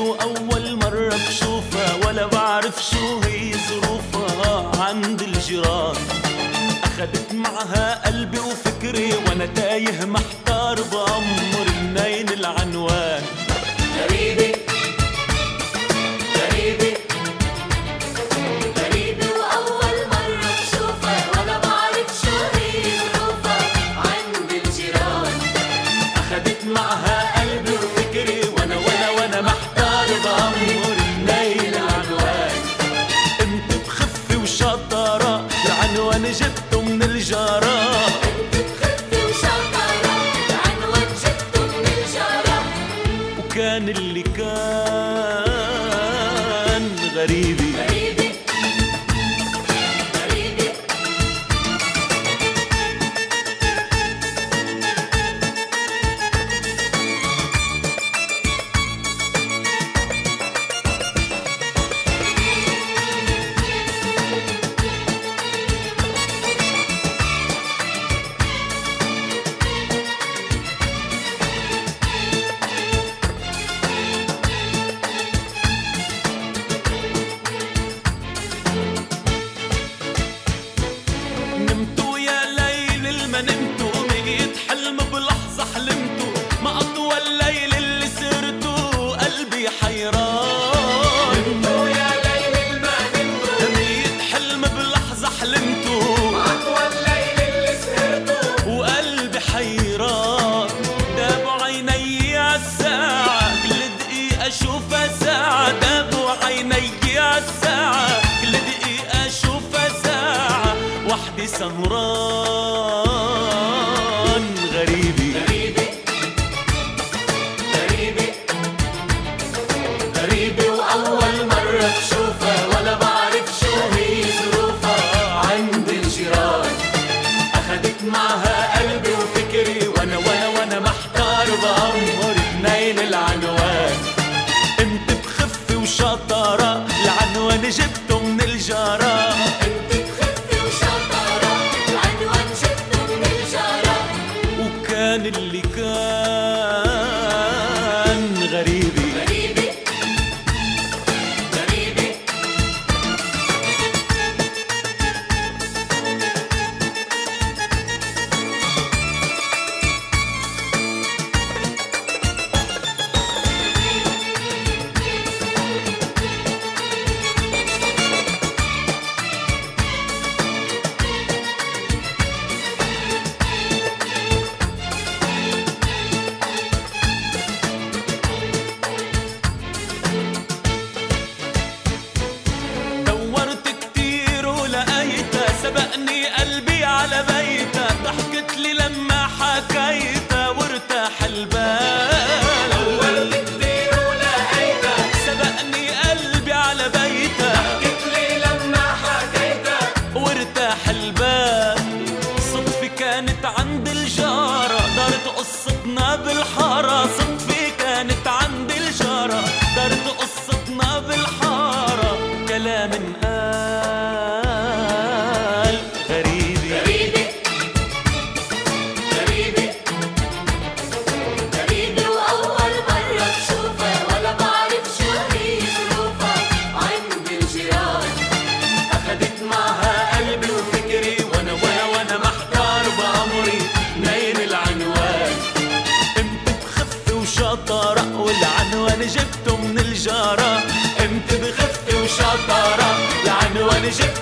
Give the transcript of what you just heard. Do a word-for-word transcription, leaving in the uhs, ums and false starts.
وأول مرة بشوفها ولا بعرف شو هي ظروفها عند الجيران. أخدت معها قلبي وفكري وأنا تايه محتار بأمر منين العنوان. غريبة غريبة غريبة وأول مرة بشوفها ولا بعرف شو هي ظروفها عند الجيران. أخدت معها قلبي وفكري وأنا وأنا وأنا محتار بأمر منين العنوان. انت بخفي وشطارة العنوان جبته من الجارة. انت بخفي وشطارة العنوان جبته من الجارة. وكان اللي كان غريبي غريبة غريبة نمتوا يا ليل الما نمتوا ميت حلم بلحظة حلمتوا ما أطول الليل اللي سرتوا قلبي حيران. نمتوا يا ليل الما نمتوا ميت حلم بلحظة حلمتوا ما أطول الليل اللي سهرتوا وقلبي حيران. دابوا عيني عالساعة كل دقيقة أشوفها ساعة. دابوا عيني عالساعة كل دقيقة أشوفها ساعة. وحدي سهران غريبي غريبة غريبة غريبة وأول مرة بشوفها ولا بعرف شو هي ظروفها عند الجيران. أخدت معها قلبي وفكري وأنا وأنا وأنا محتار بأمر منين العنوان. انت بخفي وشطارة العنوان جبته من الجارة. انت بخفي وشطارة العنوان جبته من الجارة. وكان اللي كان غريبي غريبة غريبة دورت كتير ولقيتها سبقني قلبي على بيتها. ضحكت لي لما حكيتها وارتاح البال. دورت كتير ولقيتها سبقني قلبي على بيتها ضحكت لي لما حكيتها وارتاح البال. صدفة كانت عند الجارة دارت قصتنا بالحارة. صدفة كانت عند الجارة دارت قصتنا بالحارة. كلام انقال غريبي غريبة غريبة غريبة وأول مرة بشوفها ولا بعرف شو هي ظروفها عند الجيران. أخدت معها قلبي وفكري وأنا وأنا وأنا محتار بأمري منين العنوان. انت بخفي وشطارة والعنوان جبته من الجارة. انت بخفي وشطارة العنوان جبته